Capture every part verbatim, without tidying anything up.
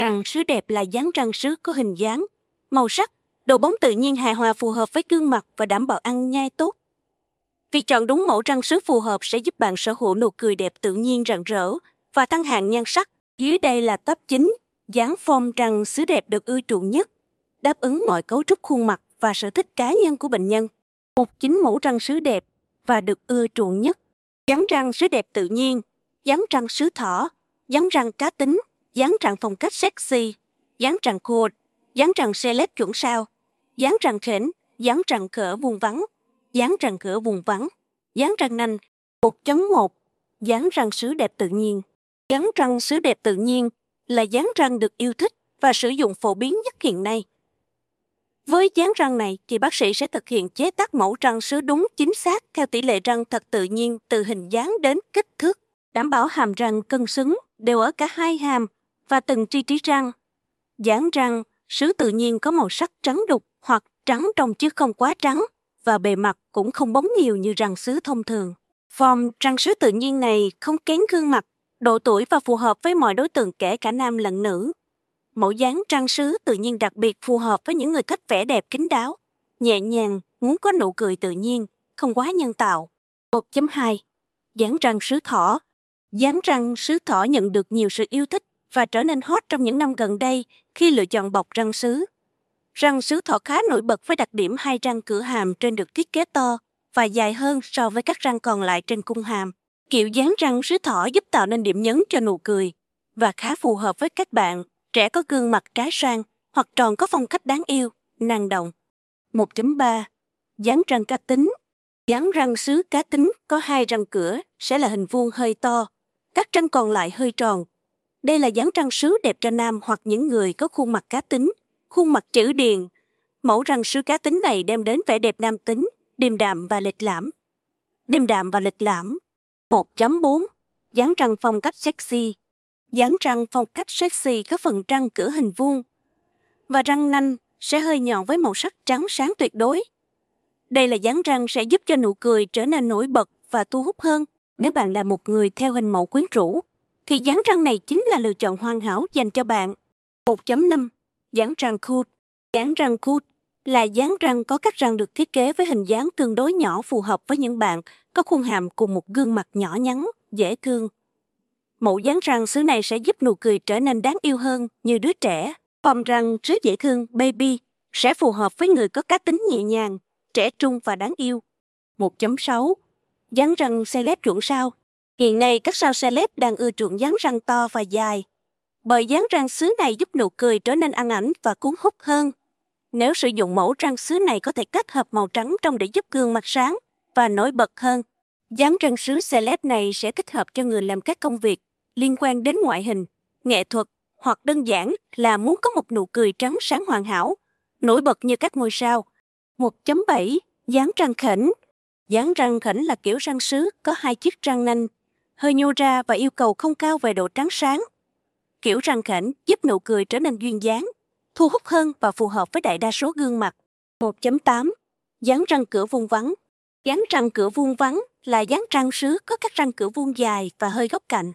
Răng sứ đẹp là dáng răng sứ có hình dáng, màu sắc, độ bóng tự nhiên hài hòa phù hợp với gương mặt và đảm bảo ăn nhai tốt. Việc chọn đúng mẫu răng sứ phù hợp sẽ giúp bạn sở hữu nụ cười đẹp tự nhiên rạng rỡ và tăng hạng nhan sắc. Dưới đây là top chín dáng form răng sứ đẹp được ưa chuộng nhất, đáp ứng mọi cấu trúc khuôn mặt và sở thích cá nhân của bệnh nhân. Một chín mẫu răng sứ đẹp và được ưa chuộng nhất. Dáng răng sứ đẹp tự nhiên, dáng răng sứ thỏ, dáng răng cá tính, dáng răng phong cách sexy, dáng răng cool, dáng răng celeb chuẩn sao, dáng răng khểnh, dáng răng cỡ vuông vắn, dáng răng cỡ vuông vắn, dáng răng nanh. một chấm một Dáng răng sứ đẹp tự nhiên. Dáng răng sứ đẹp tự nhiên là dáng răng được yêu thích và sử dụng phổ biến nhất hiện nay. Với dáng răng này thì bác sĩ sẽ thực hiện chế tác mẫu răng sứ đúng chính xác theo tỷ lệ răng thật tự nhiên từ hình dáng đến kích thước, đảm bảo hàm răng cân xứng đều ở cả hai hàm và từng tri trí răng. Dáng răng sứ tự nhiên có màu sắc trắng đục hoặc trắng trong chứ không quá trắng và bề mặt cũng không bóng nhiều như răng sứ thông thường. Form răng sứ tự nhiên này không kén gương mặt, độ tuổi và phù hợp với mọi đối tượng kể cả nam lẫn nữ. Mẫu dáng răng sứ tự nhiên đặc biệt phù hợp với những người thích vẻ đẹp kín đáo, nhẹ nhàng, muốn có nụ cười tự nhiên, không quá nhân tạo. một chấm hai Dáng răng sứ thỏ. Dáng răng sứ thỏ nhận được nhiều sự yêu thích và trở nên hot trong những năm gần đây khi lựa chọn bọc răng sứ. Răng sứ thỏ khá nổi bật với đặc điểm hai răng cửa hàm trên được thiết kế to và dài hơn so với các răng còn lại trên cung hàm. Kiểu dáng răng sứ thỏ giúp tạo nên điểm nhấn cho nụ cười và khá phù hợp với các bạn trẻ có gương mặt trái xoan hoặc tròn có phong cách đáng yêu, năng động. một chấm ba Dáng răng cá tính. Dáng răng sứ cá tính có hai răng cửa sẽ là hình vuông hơi to, các răng còn lại hơi tròn. Đây là dáng răng sứ đẹp cho nam hoặc những người có khuôn mặt cá tính, khuôn mặt chữ điền. Mẫu răng sứ cá tính này đem đến vẻ đẹp nam tính, điềm đạm và lịch lãm. Điềm đạm và lịch lãm. một chấm bốn Dáng răng phong cách sexy. Dáng răng phong cách sexy có phần răng cửa hình vuông và răng nanh sẽ hơi nhọn với màu sắc trắng sáng tuyệt đối. Đây là dáng răng sẽ giúp cho nụ cười trở nên nổi bật và thu hút hơn. Nếu bạn là một người theo hình mẫu quyến rũ, thì dáng răng này chính là lựa chọn hoàn hảo dành cho bạn. một chấm năm Dáng răng cool. Dáng răng cool là dáng răng có các răng được thiết kế với hình dáng tương đối nhỏ phù hợp với những bạn có khuôn hàm cùng một gương mặt nhỏ nhắn, dễ thương. Mẫu dáng răng sứ này sẽ giúp nụ cười trở nên đáng yêu hơn như đứa trẻ. Form răng sứ dễ thương baby sẽ phù hợp với người có cá tính nhẹ nhàng, trẻ trung và đáng yêu. một chấm sáu Dáng răng celeb chuẩn sao. Hiện nay các sao celeb đang ưa chuộng dáng răng to và dài, bởi dáng răng sứ này giúp nụ cười trở nên ăn ảnh và cuốn hút hơn. Nếu sử dụng mẫu răng sứ này có thể kết hợp màu trắng trong để giúp gương mặt sáng và nổi bật hơn. Dáng răng sứ celeb này sẽ thích hợp cho người làm các công việc liên quan đến ngoại hình, nghệ thuật hoặc đơn giản là muốn có một nụ cười trắng sáng hoàn hảo, nổi bật như các ngôi sao. một chấm bảy Dáng răng khểnh. Dáng răng khểnh là kiểu răng sứ có hai chiếc răng nanh, hơi nhô ra và yêu cầu không cao về độ trắng sáng. Kiểu răng khểnh giúp nụ cười trở nên duyên dáng, thu hút hơn và phù hợp với đại đa số gương mặt. một chấm tám Dáng răng cửa vuông vắn. Dáng răng cửa vuông vắn là dáng răng sứ có các răng cửa vuông dài và hơi góc cạnh.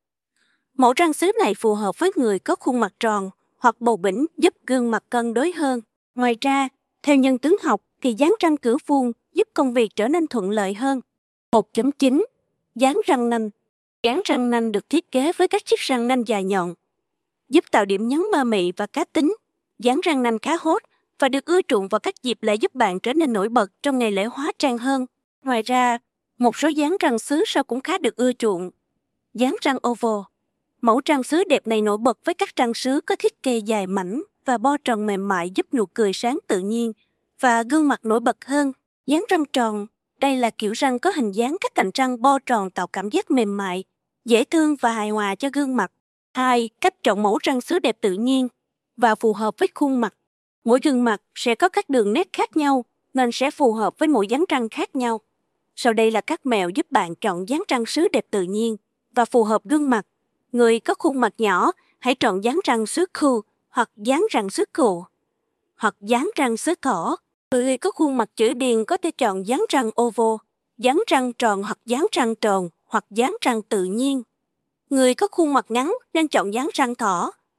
Mẫu răng sứ này phù hợp với người có khuôn mặt tròn hoặc bầu bĩnh, giúp gương mặt cân đối hơn. Ngoài ra, theo nhân tướng học thì dáng răng cửa vuông giúp công việc trở nên thuận lợi hơn. một chấm chín Dáng răng nanh. Dáng răng nanh được thiết kế với các chiếc răng nanh dài nhọn, giúp tạo điểm nhấn ma mị và cá tính. Dáng răng nanh khá hot và được ưa chuộng vào các dịp lễ giúp bạn trở nên nổi bật trong ngày lễ hóa trang hơn. Ngoài ra, một số dáng răng sứ sau cũng khá được ưa chuộng. Dáng răng oval. Mẫu răng sứ đẹp này nổi bật với các răng sứ có thiết kế dài mảnh và bo tròn mềm mại giúp nụ cười sáng tự nhiên và gương mặt nổi bật hơn. Dáng răng tròn. Đây là kiểu răng có hình dáng các cạnh răng bo tròn tạo cảm giác mềm mại, dễ thương và hài hòa cho gương mặt. hai Cách chọn mẫu răng sứ đẹp tự nhiên và phù hợp với khuôn mặt. Mỗi gương mặt sẽ có các đường nét khác nhau nên sẽ phù hợp với mỗi dáng răng khác nhau. Sau đây là các mẹo giúp bạn chọn dáng răng sứ đẹp tự nhiên và phù hợp gương mặt. Người có khuôn mặt nhỏ, hãy chọn dáng răng sứ cool hoặc dáng răng sứ cool hoặc dáng răng sứ thỏ. Người có khuôn mặt chữ điền có thể chọn dáng răng oval, dáng răng tròn hoặc dáng răng tròn hoặc dáng răng tự nhiên. Người có khuôn mặt ngắn nên chọn dáng răng thỏ.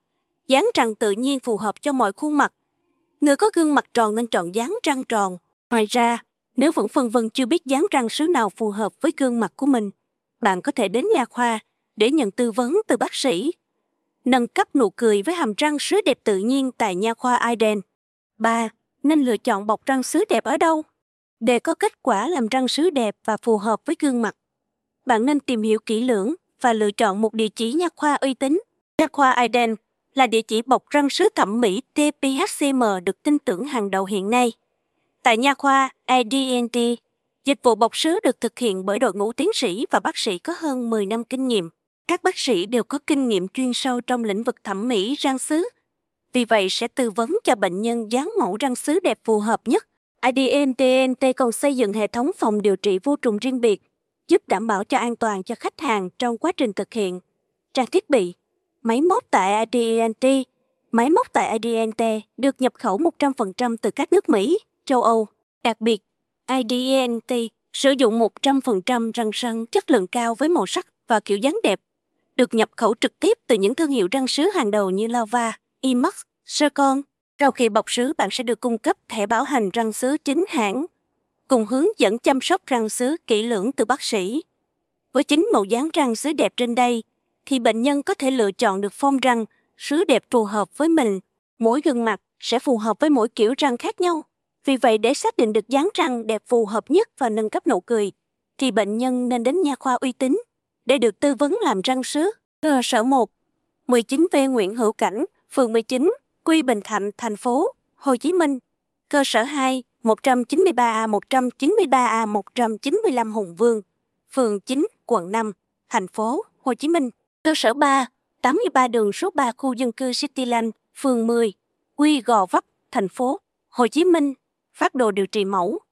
Dán răng tự nhiên phù hợp cho mọi khuôn mặt. Người có gương mặt tròn nên chọn dán răng tròn. Ngoài ra, nếu vẫn phân vân chưa biết dán răng sứ nào phù hợp với gương mặt của mình, bạn có thể đến nha khoa để nhận tư vấn từ bác sĩ. Nâng cấp nụ cười với hàm răng sứ đẹp tự nhiên tại nha khoa Iden. ba. Nên lựa chọn bọc răng sứ đẹp ở đâu? Để có kết quả làm răng sứ đẹp và phù hợp với gương mặt, bạn nên tìm hiểu kỹ lưỡng và lựa chọn một địa chỉ nha khoa uy tín. Nha khoa Iden là địa chỉ bọc răng sứ thẩm mỹ T P H C M được tin tưởng hàng đầu hiện nay. Tại nha khoa a đê en tê, dịch vụ bọc sứ được thực hiện bởi đội ngũ tiến sĩ và bác sĩ có hơn mười năm kinh nghiệm. Các bác sĩ đều có kinh nghiệm chuyên sâu trong lĩnh vực thẩm mỹ răng sứ. Vì vậy sẽ tư vấn cho bệnh nhân dán mẫu răng sứ đẹp phù hợp nhất. a đê en tê còn xây dựng hệ thống phòng điều trị vô trùng riêng biệt, giúp đảm bảo cho an toàn cho khách hàng trong quá trình thực hiện. Trang thiết bị, máy móc tại a đê en tê. Máy móc tại a đê en tê được nhập khẩu một trăm phần trăm từ các nước Mỹ, châu Âu. Đặc biệt, a đê en tê sử dụng một trăm phần trăm răng săn chất lượng cao với màu sắc và kiểu dáng đẹp, được nhập khẩu trực tiếp từ những thương hiệu răng sứ hàng đầu như Lava, Imax, Zircon. Sau khi bọc sứ, bạn sẽ được cung cấp thẻ bảo hành răng sứ chính hãng, cùng hướng dẫn chăm sóc răng sứ kỹ lưỡng từ bác sĩ. Với chính màu dán răng sứ đẹp trên đây, thì bệnh nhân có thể lựa chọn được form răng sứ đẹp phù hợp với mình. Mỗi gương mặt sẽ phù hợp với mỗi kiểu răng khác nhau. Vì vậy, để xác định được dán răng đẹp phù hợp nhất và nâng cấp nụ cười, thì bệnh nhân nên đến nha khoa uy tín để được tư vấn làm răng sứ. Cơ sở một, mười chín V Nguyễn Hữu Cảnh, phường mười chín, Quy Bình Thạnh, thành phố Hồ Chí Minh. Cơ sở hai, một trăm chín mươi ba A một trăm chín mươi ba A một trăm chín mươi lăm Hùng Vương, phường chín, quận năm, thành phố Hồ Chí Minh. Cơ sở ba, tám mươi ba đường số ba khu dân cư Cityland, phường mười, Quy Gò Vấp, thành phố Hồ Chí Minh. Phác đồ điều trị mẫu.